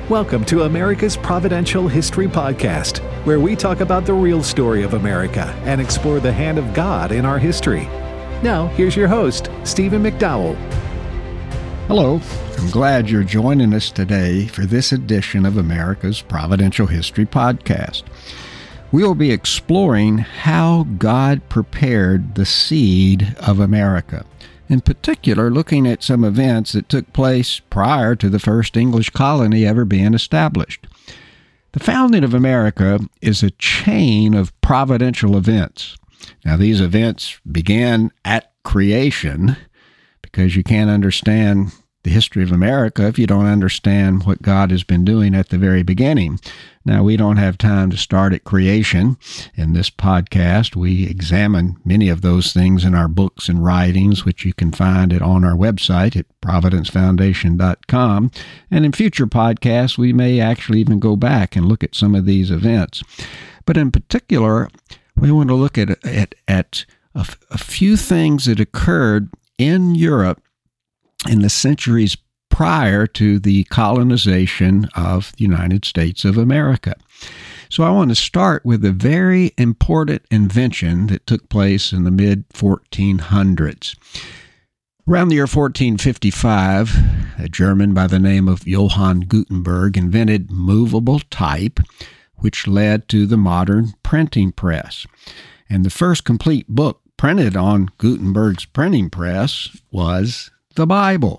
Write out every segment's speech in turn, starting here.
Welcome to America's Providential History Podcast, where we talk about the real story of America and explore the hand of God in our history. Now, here's your host, Stephen McDowell. Hello, I'm glad you're joining us today for this edition of America's Providential History Podcast. We will be exploring how God prepared the seed of America. In particular, looking at some events that took place prior to the first English colony ever being established. The founding of America is a chain of providential events. Now, these events began at creation, because you can't understand the history of America if you don't understand what God has been doing at the very beginning. Now, we don't have time to start at creation. In this podcast, we examine many of those things in our books and writings, which you can find on our website at providencefoundation.com. And in future podcasts, we may actually even go back and look at some of these events. But in particular, we want to look at a few things that occurred in Europe in the centuries prior to the colonization of the United States of America. So I want to start with a very important invention that took place in the mid-1400s. Around the year 1455, a German by the name of Johann Gutenberg invented movable type, which led to the modern printing press. And the first complete book printed on Gutenberg's printing press was the Bible.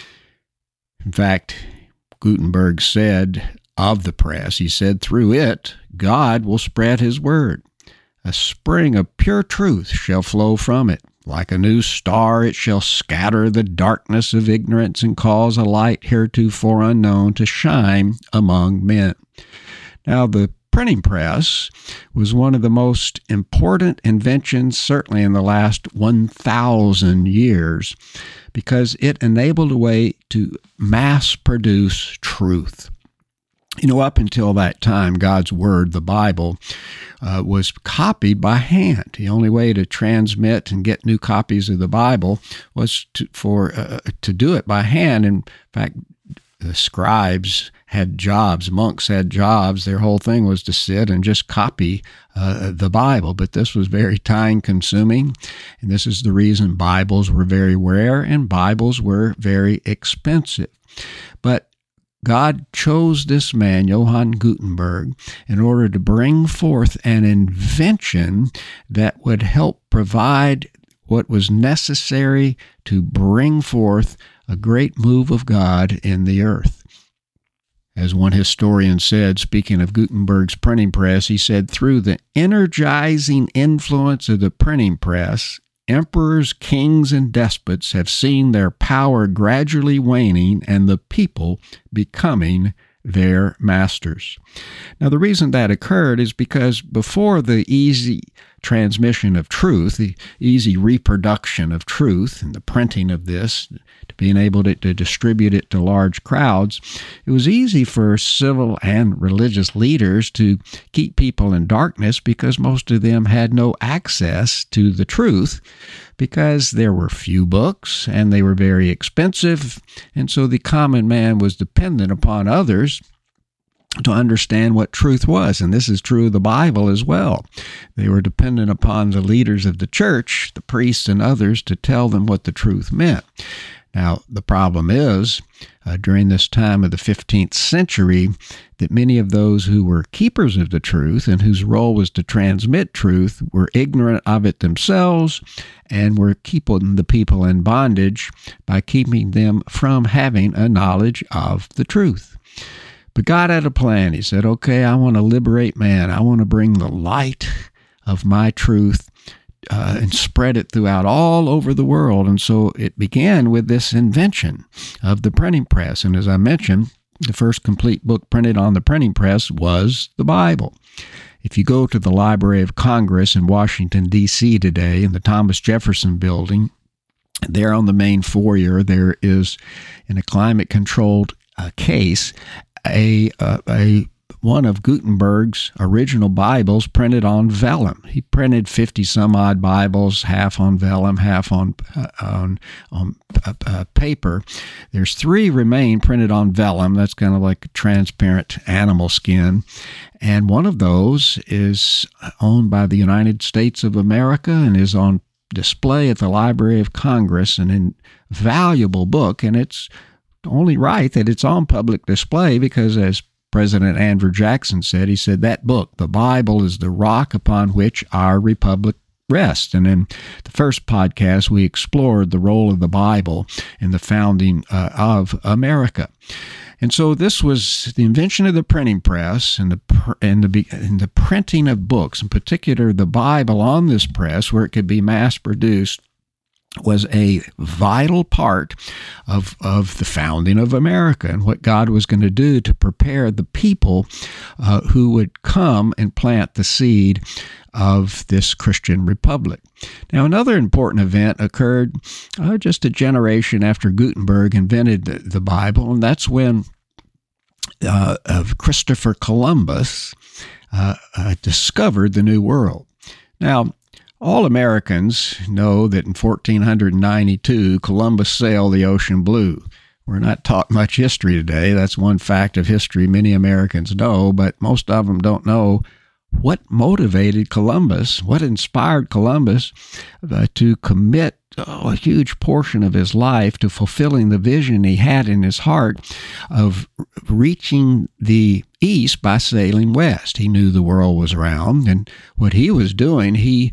In fact, Gutenberg said of the press, he said, "Through it, God will spread his word. A spring of pure truth shall flow from it. Like a new star, it shall scatter the darkness of ignorance and cause a light heretofore unknown to shine among men." Now, the printing press was one of the most important inventions, certainly in the last 1,000 years, because it enabled a way to mass produce truth. You know, up until that time, God's Word, the Bible, was copied by hand. The only way to transmit and get new copies of the Bible was to do it by hand. In fact, the scribes had jobs, monks had jobs. Their whole thing was to sit and just copy the Bible. But this was very time-consuming, and this is the reason Bibles were very rare and Bibles were very expensive. But God chose this man, Johann Gutenberg, in order to bring forth an invention that would help provide what was necessary to bring forth a great move of God in the earth. As one historian said, speaking of Gutenberg's printing press, he said, "Through the energizing influence of the printing press, emperors, kings, and despots have seen their power gradually waning and the people becoming their masters." Now, the reason that occurred is because before the easy transmission of truth, the easy reproduction of truth, and the printing of this, to being able to distribute it to large crowds, it was easy for civil and religious leaders to keep people in darkness because most of them had no access to the truth, because there were few books and they were very expensive, and so the common man was dependent upon others to understand what truth was. And this is true of the Bible as well. They were dependent upon the leaders of the church, the priests and others, to tell them what the truth meant. Now, the problem is, during this time of the 15th century, that many of those who were keepers of the truth and whose role was to transmit truth were ignorant of it themselves and were keeping the people in bondage by keeping them from having a knowledge of the truth. But God had a plan. He said, okay, I want to liberate man. I want to bring the light of my truth and spread it throughout all over the world. And so it began with this invention of the printing press. And as I mentioned, the first complete book printed on the printing press was the Bible. If you go to the Library of Congress in Washington, D.C. today, in the Thomas Jefferson Building, there on the main foyer, there is, in a climate-controlled case, a one of Gutenberg's original Bibles printed on vellum. He printed 50 some odd Bibles, half on vellum, half on paper. There's 3 remain printed on vellum. That's kind of like a transparent animal skin. And one of those is owned by the United States of America and is on display at the Library of Congress, an invaluable book. And it's only right that it's on public display because, as President Andrew Jackson said, he said that book, the Bible, is the rock upon which our republic rests. And in the first podcast, we explored the role of the Bible in the founding of America. And so this was the invention of the printing press and the printing of books, in particular the Bible on this press where it could be mass produced, was a vital part of the founding of America and what God was going to do to prepare the people who would come and plant the seed of this Christian republic. Now, another important event occurred just a generation after Gutenberg invented the Bible, and that's when Christopher Columbus discovered the New World. Now, all Americans know that in 1492, Columbus sailed the ocean blue. We're not taught much history today. That's one fact of history many Americans know, but most of them don't know what motivated Columbus, what inspired Columbus to commit a huge portion of his life to fulfilling the vision he had in his heart of reaching the east by sailing west. He knew the world was round, and what he was doing, he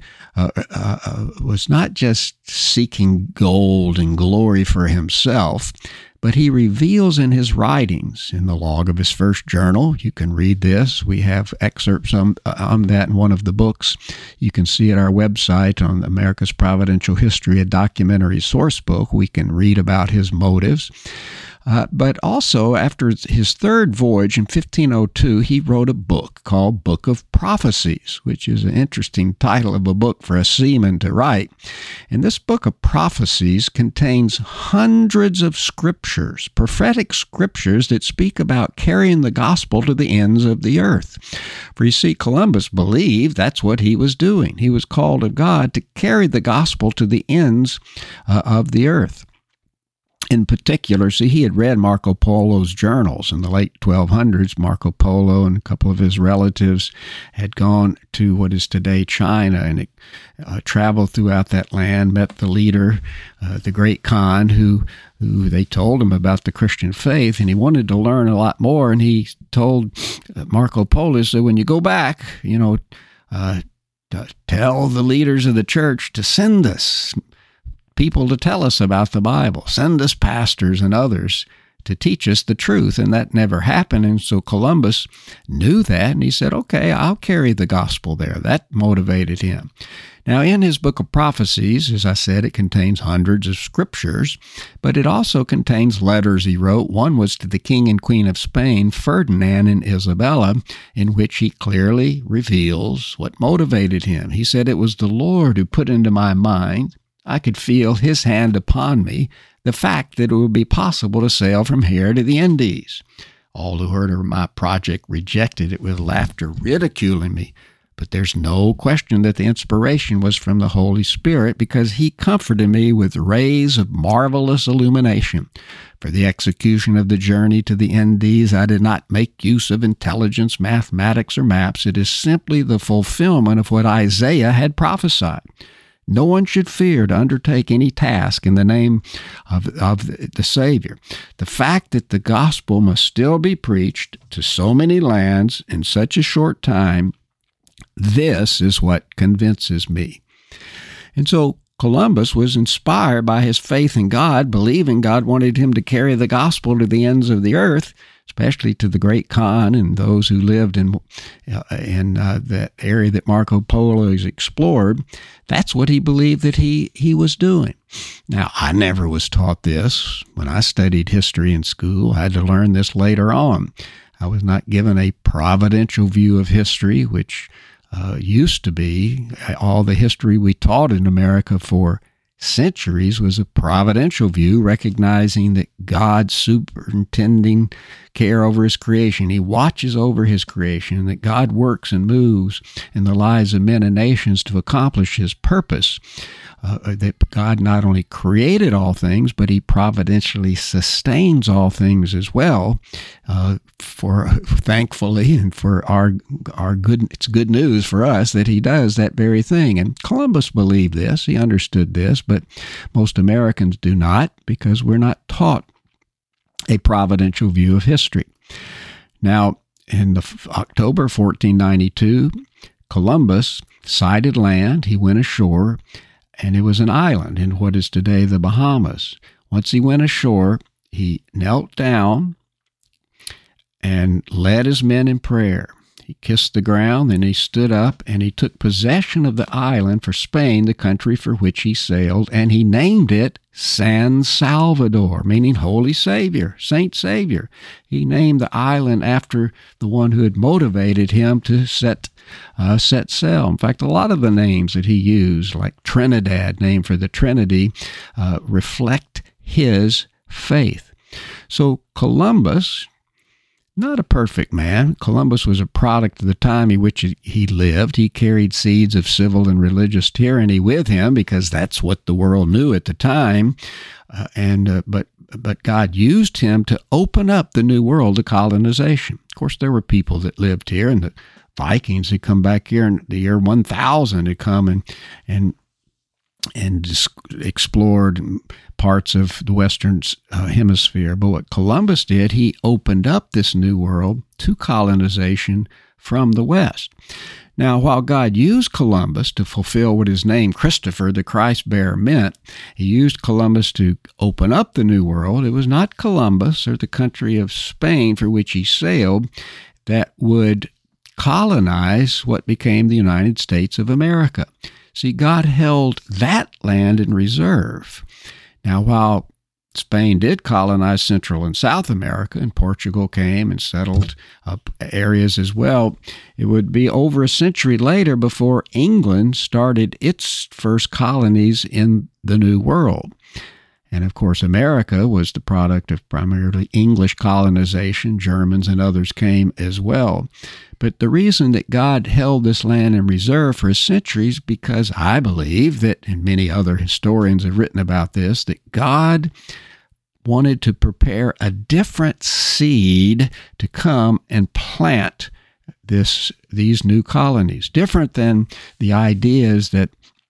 was not just seeking gold and glory for himself, but he reveals in his writings, in the log of his first journal. You can read this. We have excerpts on that in one of the books. You can see at our website on America's Providential History, a documentary source book. We can read about his motives. But also, after his third voyage in 1502, he wrote a book called Book of Prophecies, which is an interesting title of a book for a seaman to write. And this Book of Prophecies contains hundreds of scriptures, prophetic scriptures that speak about carrying the gospel to the ends of the earth. For you see, Columbus believed that's what he was doing. He was called of God to carry the gospel to the ends of the earth. In particular, see, he had read Marco Polo's journals in the late 1200s. Marco Polo and a couple of his relatives had gone to what is today China and traveled throughout that land, met the leader, the great Khan, who they told him about the Christian faith, and he wanted to learn a lot more. And he told Marco Polo, so when you go back, tell the leaders of the church to send us people to tell us about the Bible. Send us pastors and others to teach us the truth. And that never happened. And so Columbus knew that, and he said, okay, I'll carry the gospel there. That motivated him. Now, in his Book of Prophecies, as I said, it contains hundreds of scriptures, but it also contains letters he wrote. One was to the King and Queen of Spain, Ferdinand and Isabella, in which he clearly reveals what motivated him. He said, it was the Lord who put into my mind, I could feel his hand upon me, the fact that it would be possible to sail from here to the Indies. All who heard of my project rejected it with laughter, ridiculing me. But there's no question that the inspiration was from the Holy Spirit, because he comforted me with rays of marvelous illumination. For the execution of the journey to the Indies, I did not make use of intelligence, mathematics, or maps. It is simply the fulfillment of what Isaiah had prophesied. No one should fear to undertake any task in the name of the Savior. The fact that the gospel must still be preached to so many lands in such a short time, this is what convinces me. And so Columbus was inspired by his faith in God, believing God wanted him to carry the gospel to the ends of the earth, especially to the great Khan and those who lived in that area that Marco Polo has explored. That's what he believed that he was doing. Now, I never was taught this when I studied history in school. I had to learn this later on. I was not given a providential view of history, which used to be all the history we taught in America for centuries was a providential view, recognizing that God's superintending care over his creation. He watches over his creation, that God works and moves in the lives of men and nations to accomplish his purpose. That God not only created all things, but he providentially sustains all things as well. For thankfully, and for our good, it's good news for us that he does that very thing. And Columbus believed this; he understood this, but most Americans do not, because we're not taught a providential view of history. Now, in October 1492, Columbus sighted land. He went ashore. And it was an island in what is today the Bahamas. Once he went ashore, he knelt down and led his men in prayer. He kissed the ground, then he stood up, and he took possession of the island for Spain, the country for which he sailed, and he named it San Salvador, meaning Holy Savior, Saint Savior. He named the island after the one who had motivated him to set sail. In fact, a lot of the names that he used, like Trinidad, named for the Trinity, reflect his faith. So Columbus, not a perfect man. Columbus was a product of the time in which he lived. He carried seeds of civil and religious tyranny with him because that's what the world knew at the time. But God used him to open up the New World to colonization. Of course, there were people that lived here, and the Vikings had come back here in the year 1000 had come and explored parts of the Western Hemisphere. But what Columbus did, he opened up this new world to colonization from the West. Now, while God used Columbus to fulfill what his name, Christopher, the Christ-bearer, meant, he used Columbus to open up the new world. It was not Columbus or the country of Spain for which he sailed that would colonize what became the United States of America. See, God held that land in reserve. Now, while Spain did colonize Central and South America, and Portugal came and settled up areas as well, it would be over a century later before England started its first colonies in the New World. And of course, America was the product of primarily English colonization. Germans and others came as well. But the reason that God held this land in reserve for centuries, because I believe that, and many other historians have written about this, that God wanted to prepare a different seed to come and plant these new colonies, different than the ideas that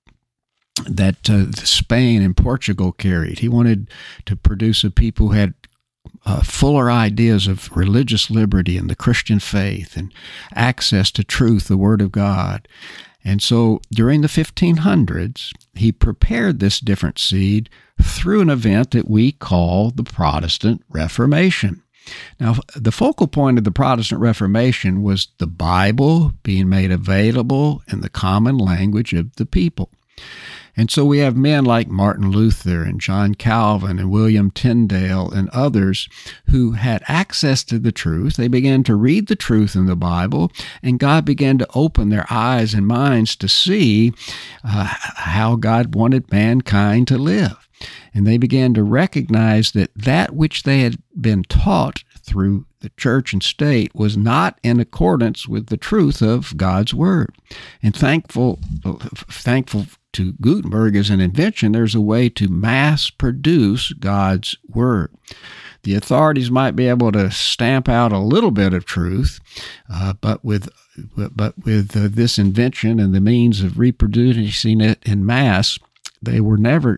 Spain and Portugal carried. He wanted to produce a people who had fuller ideas of religious liberty and the Christian faith and access to truth, the Word of God. And so during the 1500s, he prepared this different seed through an event that we call the Protestant Reformation. Now, the focal point of the Protestant Reformation was the Bible being made available in the common language of the people. And so we have men like Martin Luther and John Calvin and William Tyndale and others who had access to the truth. They began to read the truth in the Bible, and God began to open their eyes and minds to see how God wanted mankind to live. And they began to recognize that which they had been taught through the church and state was not in accordance with the truth of God's Word. And thankful to Gutenberg as an invention, there's a way to mass produce God's Word. The authorities might be able to stamp out a little bit of truth, but with this invention and the means of reproducing it in mass, they would never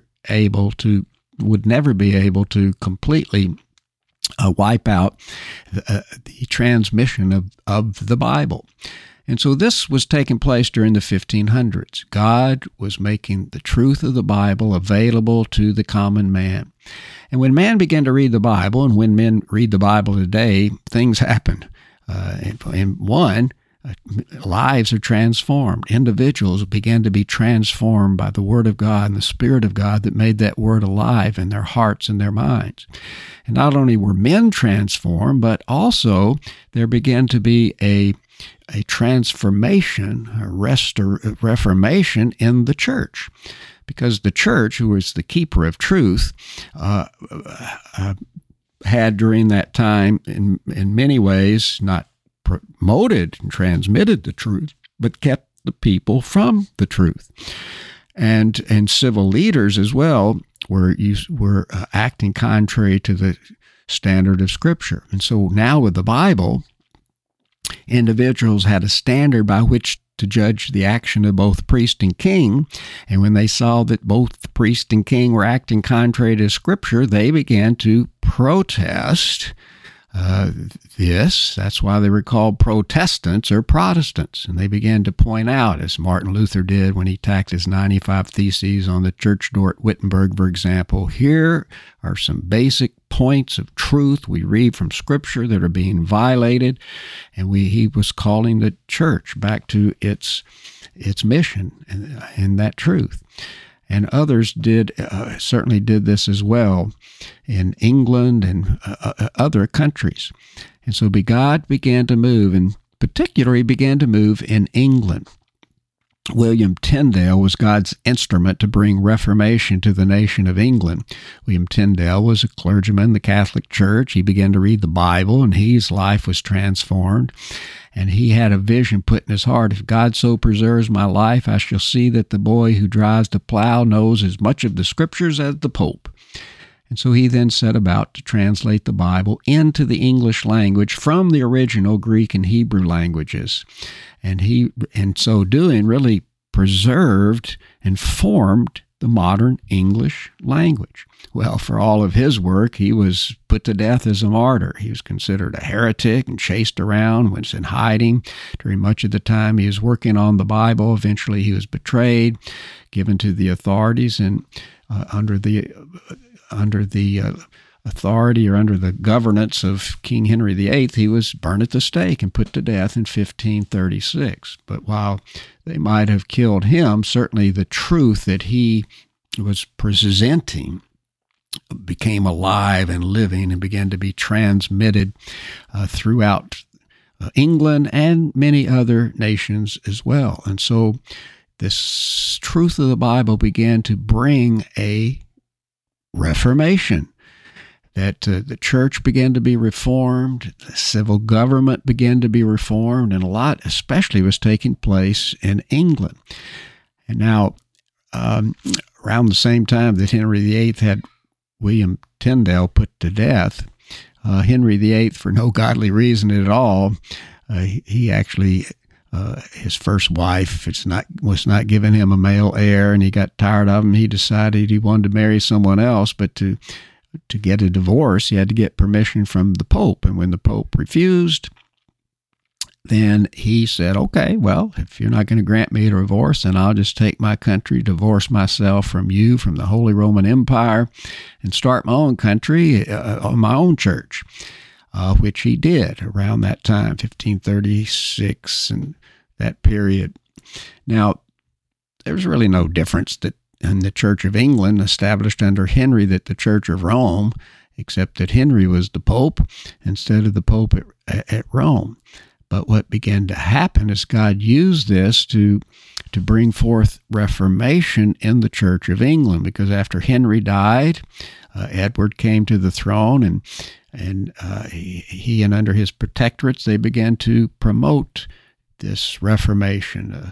be able to completely wipe out the transmission of the Bible. And so this was taking place during the 1500s. God was making the truth of the Bible available to the common man. And when man began to read the Bible, and when men read the Bible today, things happen. Lives are transformed. Individuals began to be transformed by the Word of God and the Spirit of God that made that Word alive in their hearts and their minds. And not only were men transformed, but also there began to be a a transformation, a reformation in the church. Because the church, who was the keeper of truth, had during that time, in many ways, not promoted and transmitted the truth, but kept the people from the truth. And civil leaders as well were acting contrary to the standard of Scripture. And so now with the Bible, individuals had a standard by which to judge the action of both priest and king. And when they saw that both the priest and king were acting contrary to Scripture, they began to protest this. That's why they were called Protestants or Protestants. And they began to point out, as Martin Luther did when he tacked his 95 Theses on the church door at Wittenberg, for example, here are some basic points of truth we read from Scripture that are being violated. And he was calling the church back to its mission and that truth. And others certainly did this as well in England and other countries. And so God began to move, and particularly began to move in England. William Tyndale was God's instrument to bring reformation to the nation of England. William Tyndale was a clergyman in the Catholic Church. He began to read the Bible, and his life was transformed. And he had a vision put in his heart: if God so preserves my life, I shall see that the boy who drives the plow knows as much of the Scriptures as the Pope. And so he then set about to translate the Bible into the English language from the original Greek and Hebrew languages. And he, in so doing, really preserved and formed the modern English language. Well, for all of his work, he was put to death as a martyr. He was considered a heretic and chased around, was in hiding. During much of the time he was working on the Bible. Eventually he was betrayed, given to the authorities, and under the authority or under the governance of King Henry VIII, he was burned at the stake and put to death in 1536. But while they might have killed him, certainly the truth that he was presenting became alive and living and began to be transmitted throughout England and many other nations as well. And so this truth of the Bible began to bring a reformation, that the church began to be reformed, the civil government began to be reformed, and a lot especially was taking place in England. And now, around the same time that Henry VIII had William Tyndale put to death, Henry VIII, for no godly reason at all, he actually, his first wife was not giving him a male heir, and he got tired of him. He decided he wanted to marry someone else, but to get a divorce, he had to get permission from the Pope. And when the Pope refused, then he said, okay, well, if you're not going to grant me a divorce, then I'll just take my country, divorce myself from you, from the Holy Roman Empire, and start my own country, my own church, which he did around that time, 1536 and that period. Now, there's really no difference that in the Church of England established under Henry that the Church of Rome, except that Henry was the Pope instead of the Pope at Rome. But what began to happen is God used this to bring forth reformation in the Church of England, because after Henry died, Edward came to the throne, and he and under his protectorates, they began to promote this reformation,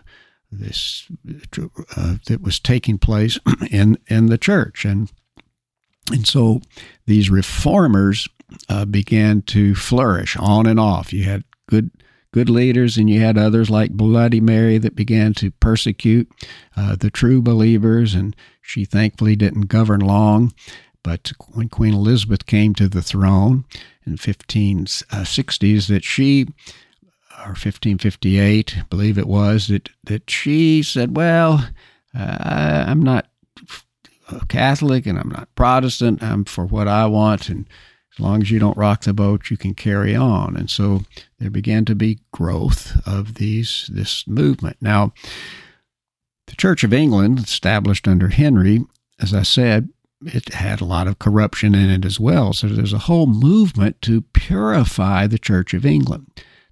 that was taking place in the church. And so these reformers began to flourish on and off. You had good leaders, and you had others like Bloody Mary that began to persecute the true believers, and she thankfully didn't govern long. But when Queen Elizabeth came to the throne in 1560s, that she, or 1558, I believe it was, that she said, well, I'm not a Catholic and I'm not Protestant. I'm for what I want, and as long as you don't rock the boat, you can carry on. And so there began to be growth of this movement. Now, the Church of England, established under Henry, as I said, it had a lot of corruption in it as well. So there's a whole movement to purify the Church of England.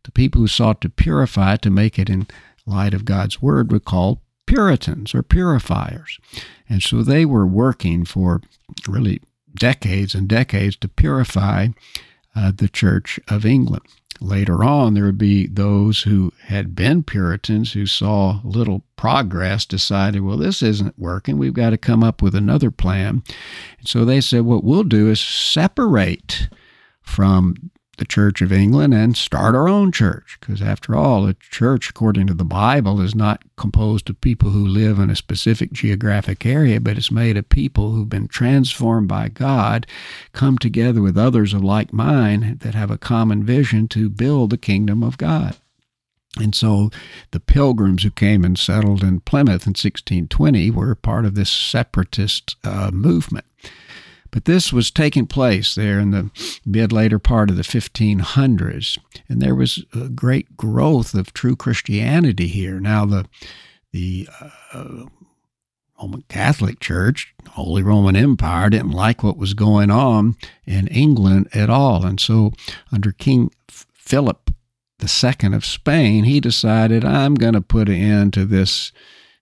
the people who sought to purify to make it in light of God's word were called Puritans or purifiers. And so they were working for really decades and decades to purify the Church of England. Later on, there would be those who had been Puritans who saw little progress, decided, well, this isn't working. We've got to come up with another plan. And so they said, what we'll do is separate from the Church of England and start our own church. Because after all, a church, according to the Bible, is not composed of people who live in a specific geographic area, but it's made of people who've been transformed by God, come together with others of like mind that have a common vision to build the kingdom of God. And so the Pilgrims who came and settled in Plymouth in 1620 were part of this separatist movement. But this was taking place there in the mid-later part of the 1500s, and there was a great growth of true Christianity here. Now, the Roman Catholic Church, Holy Roman Empire, didn't like what was going on in England at all. And so under King Philip II of Spain, he decided, I'm going to put an end to this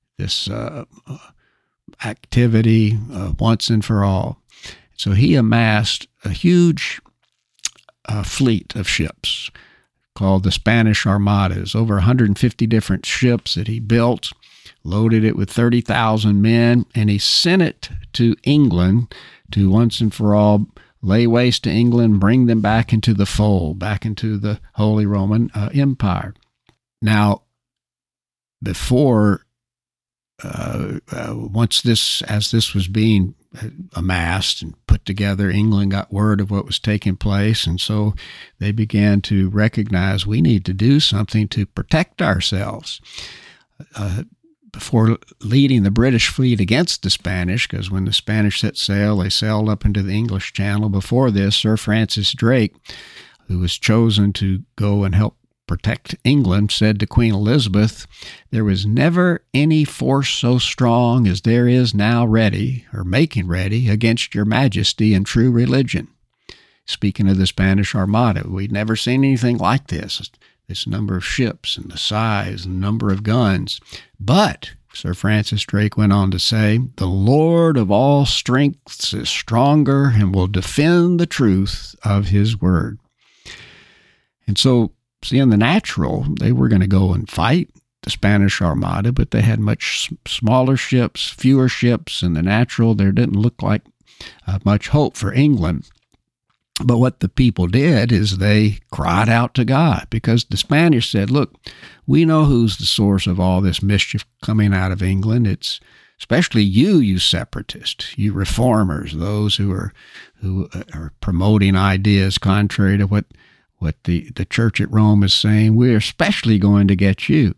activity once and for all. So he amassed a huge fleet of ships called the Spanish Armadas, over 150 different ships that he built, loaded it with 30,000 men, and he sent it to England to once and for all lay waste to England, bring them back into the fold, back into the Holy Roman Empire. Now, before, as this was being amassed and put together, England got word of what was taking place, and so they began to recognize we need to do something to protect ourselves. Before leading the British fleet against the Spanish, because when the Spanish set sail, they sailed up into the English Channel. Before this, Sir Francis Drake, who was chosen to go and help protect England, said to Queen Elizabeth, there was never any force so strong as there is now ready, or making ready, against your majesty and true religion. Speaking of the Spanish Armada, we'd never seen anything like this number of ships and the size and number of guns. But, Sir Francis Drake went on to say, the Lord of all strengths is stronger and will defend the truth of his word. And so, see, in the natural, they were going to go and fight the Spanish Armada, but they had much smaller ships, fewer ships. In the natural, there didn't look like much hope for England. But what the people did is they cried out to God, because the Spanish said, look, we know who's the source of all this mischief coming out of England. It's especially you separatists, you reformers, those who are promoting ideas contrary to what the church at Rome is saying. We're especially going to get you.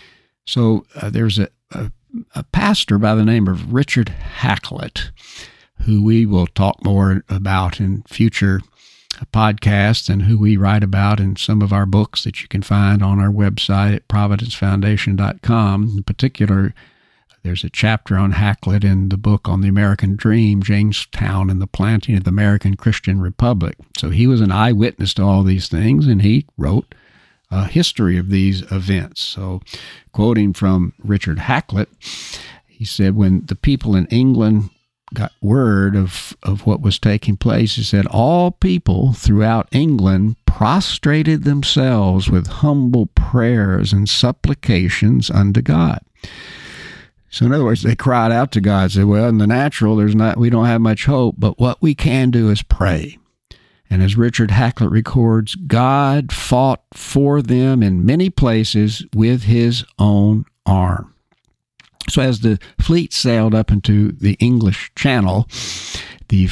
So there's a pastor by the name of Richard Hakluyt, who we will talk more about in future podcasts and who we write about in some of our books that you can find on our website at providencefoundation.com. In particular, there's a chapter on Hakluyt in the book on the American Dream, Jamestown and the Planting of the American Christian Republic. So he was an eyewitness to all these things, and he wrote a history of these events. So quoting from Richard Hakluyt, he said, when the people in England got word of what was taking place, he said, all people throughout England prostrated themselves with humble prayers and supplications unto God. So in other words, they cried out to God, said, well, in the natural, we don't have much hope, but what we can do is pray. And as Richard Hakluyt records, God fought for them in many places with his own arm. So as the fleet sailed up into the English Channel, the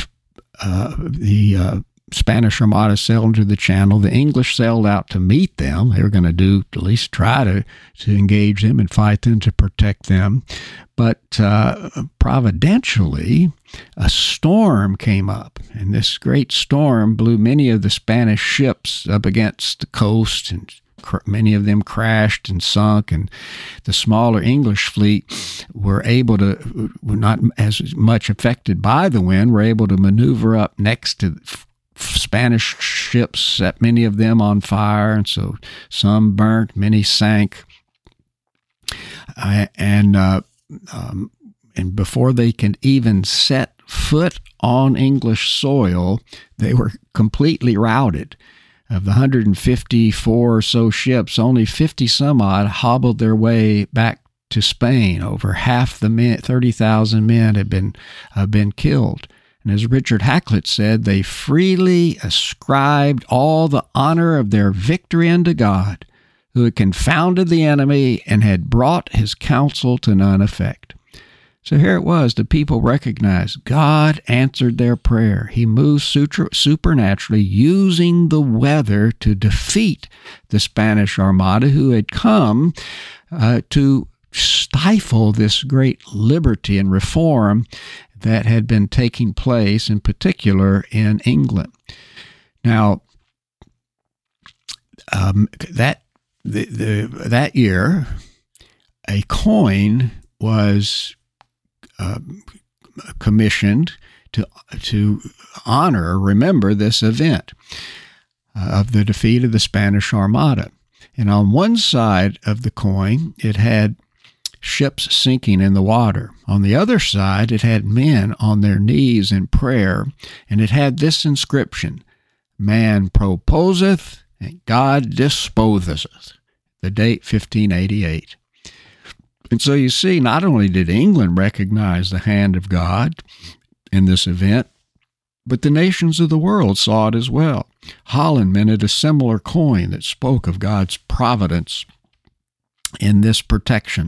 Spanish Armada sailed into the Channel. The English sailed out to meet them. They were going to at least try to engage them and fight them to protect them. But providentially, a storm came up, and this great storm blew many of the Spanish ships up against the coast, and many of them crashed and sunk, and the smaller English fleet were not as much affected by the wind, were able to maneuver up next to Spanish ships set many of them on fire, and so some burnt, many sank. And before they can even set foot on English soil, they were completely routed. Of the 154 or so ships, only 50 some odd hobbled their way back to Spain. Over half the men, 30,000 men, had been killed. And as Richard Hakluyt said, they freely ascribed all the honor of their victory unto God, who had confounded the enemy and had brought his counsel to none effect. So here it was, the people recognized God answered their prayer. He moved supernaturally, using the weather to defeat the Spanish Armada, who had come to stifle this great liberty and reform that had been taking place, in particular in England. Now, that year, a coin was commissioned to remember this event of the defeat of the Spanish Armada. And on one side of the coin, it had ships sinking in the water. On the other side, it had men on their knees in prayer, and it had this inscription: "Man proposeth, and God disposeth." The date 1588. And so you see, not only did England recognize the hand of God in this event, but the nations of the world saw it as well. Holland minted a similar coin that spoke of God's providence in this protection.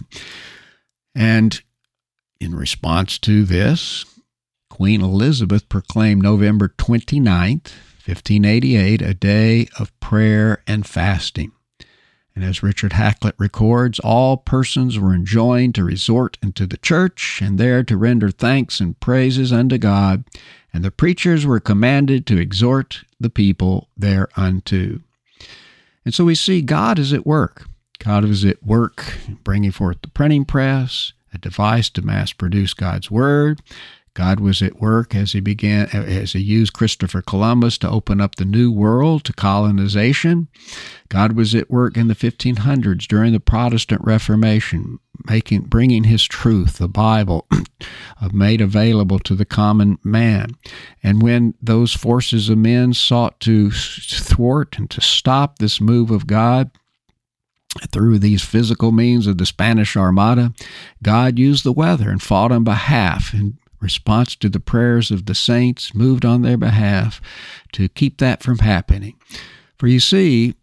And in response to this, Queen Elizabeth proclaimed November 29th, 1588, a day of prayer and fasting. And as Richard Hakluyt records, all persons were enjoined to resort into the church and there to render thanks and praises unto God, and the preachers were commanded to exhort the people thereunto. And so we see God is at work. God is at work bringing forth the printing press, a device to mass produce God's word. God was at work as he used Christopher Columbus to open up the New World to colonization. God was at work in the 1500s during the Protestant Reformation, bringing his truth, the Bible, made available to the common man. And when those forces of men sought to thwart and to stop this move of God through these physical means of the Spanish Armada, God used the weather and fought on behalf, in response to the prayers of the saints, moved on their behalf to keep that from happening. For you see,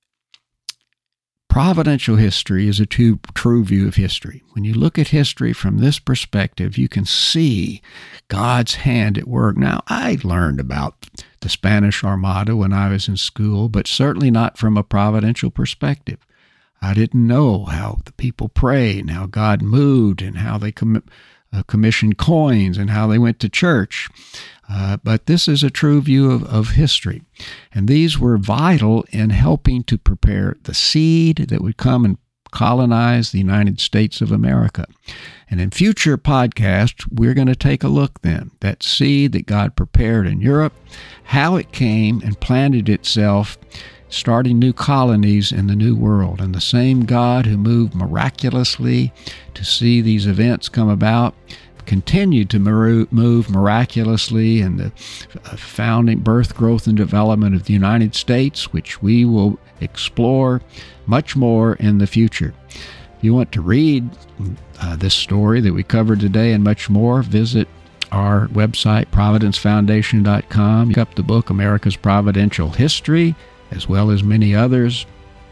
providential history is a true view of history. When you look at history from this perspective, you can see God's hand at work. Now, I learned about the Spanish Armada when I was in school, but certainly not from a providential perspective. I didn't know how the people prayed and how God moved and how they commissioned coins and how they went to church. But this is a true view of history. And these were vital in helping to prepare the seed that would come and colonize the United States of America. And in future podcasts, we're going to take a look then, that seed that God prepared in Europe, how it came and planted itself, starting new colonies in the New World. And the same God who moved miraculously to see these events come about continued to move miraculously in the founding, birth, growth, and development of the United States, which we will explore much more in the future. If you want to read this story that we covered today and much more, visit our website, providencefoundation.com. Pick up the book, America's Providential History, as well as many others,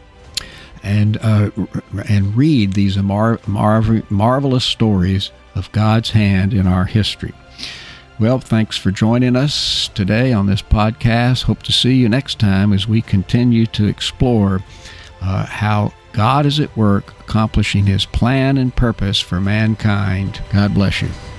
and read these marvelous stories of God's hand in our history. Well, thanks for joining us today on this podcast. Hope to see you next time as we continue to explore how God is at work accomplishing his plan and purpose for mankind. God bless you.